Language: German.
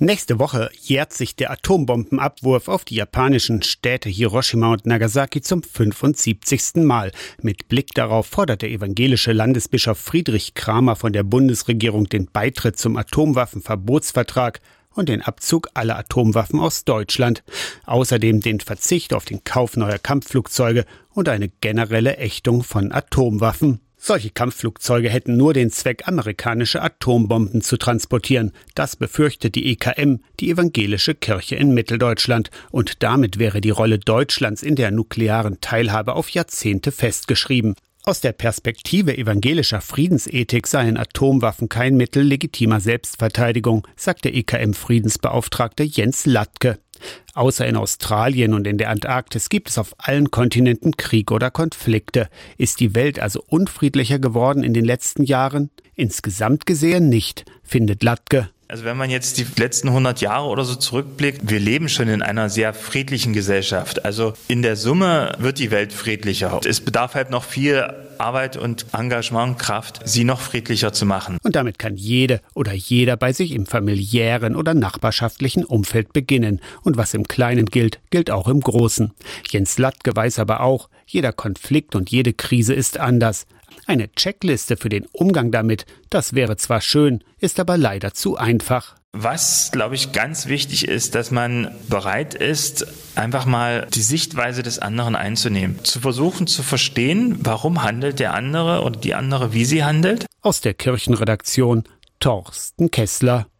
Nächste Woche jährt sich der Atombombenabwurf auf die japanischen Städte Hiroshima und Nagasaki zum 75. Mal. Mit Blick darauf fordert der evangelische Landesbischof Friedrich Kramer von der Bundesregierung den Beitritt zum Atomwaffenverbotsvertrag und den Abzug aller Atomwaffen aus Deutschland. Außerdem den Verzicht auf den Kauf neuer Kampfflugzeuge und eine generelle Ächtung von Atomwaffen. Solche Kampfflugzeuge hätten nur den Zweck, amerikanische Atombomben zu transportieren. Das befürchtet die EKM, die evangelische Kirche in Mitteldeutschland. Und damit wäre die Rolle Deutschlands in der nuklearen Teilhabe auf Jahrzehnte festgeschrieben. Aus der Perspektive evangelischer Friedensethik seien Atomwaffen kein Mittel legitimer Selbstverteidigung, sagt der EKM-Friedensbeauftragte Jens Latke. Außer in Australien und in der Antarktis gibt es auf allen Kontinenten Krieg oder Konflikte. Ist die Welt also unfriedlicher geworden in den letzten Jahren? Insgesamt gesehen nicht, findet Latke. Also wenn man jetzt die letzten 100 Jahre oder so zurückblickt, wir leben schon in einer sehr friedlichen Gesellschaft. Also in der Summe wird die Welt friedlicher. Es bedarf halt noch viel Arbeit und Engagement und Kraft, sie noch friedlicher zu machen. Und damit kann jede oder jeder bei sich im familiären oder nachbarschaftlichen Umfeld beginnen. Und was im Kleinen gilt, gilt auch im Großen. Jens Latke weiß aber auch, jeder Konflikt und jede Krise ist anders. Eine Checkliste für den Umgang damit, das wäre zwar schön, ist aber leider zu einfach. Was, glaube ich, ganz wichtig ist, dass man bereit ist, einfach mal die Sichtweise des anderen einzunehmen. Zu versuchen zu verstehen, warum handelt der andere oder die andere, wie sie handelt. Aus der Kirchenredaktion Thorsten Kessler.